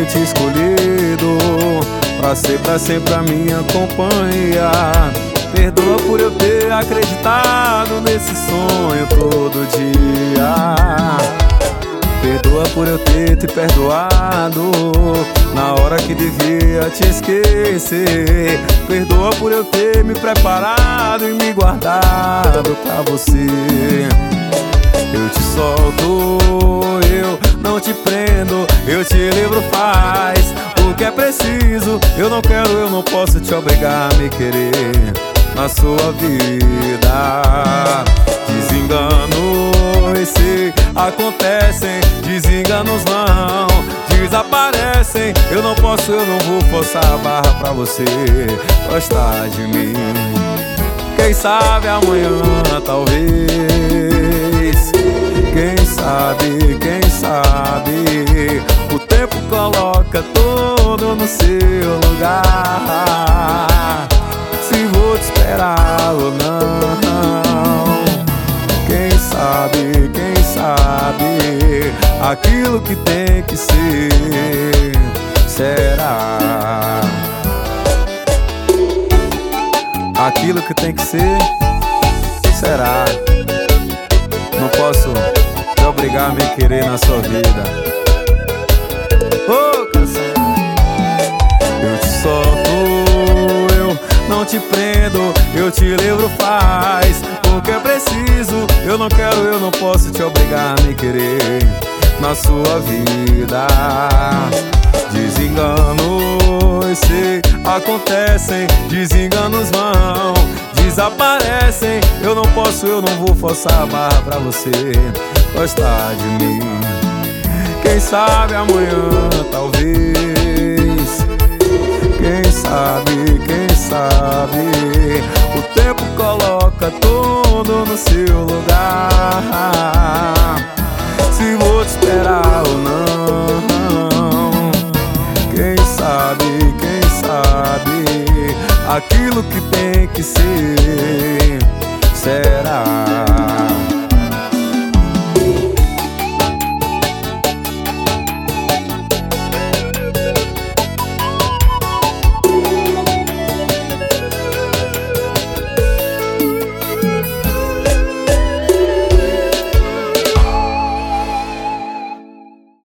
te escolhido pra ser pra sempre a minha companhia. Perdoa por eu ter acreditado nesse sonho todo dia. Perdoa por eu ter te perdoado na hora que devia te esquecer. Perdoa por eu ter me preparado e me guardado pra você. Eu te solto, eu não te prendo, eu te livro, faz o que é preciso. Eu não quero, eu não posso te obrigar a me querer na sua vida. Desenganos se acontecem, desenganos não desaparecem. Eu não posso, eu não vou forçar a barra pra você gostar de mim. Quem sabe amanhã, talvez. Quem sabe o tempo coloca tudo no seu lugar. Se vou te esperar ou não. Quem sabe aquilo que tem que ser será. Aquilo que tem que ser será. Não posso te obrigar a me querer na sua vida. Oh, canção. Eu te solto, eu não te prendo, eu te livro, faz o que é preciso. Eu não quero, eu não posso te obrigar a me querer na sua vida. Desenganos se acontecem, desenganos vão desaparecem. Eu não posso, eu não vou forçar a barra pra você gostar de mim. Quem sabe amanhã, talvez. Quem sabe o tempo coloca tudo no seu lugar. Se vou te esperar ou não. Quem sabe aquilo que tem que ser será.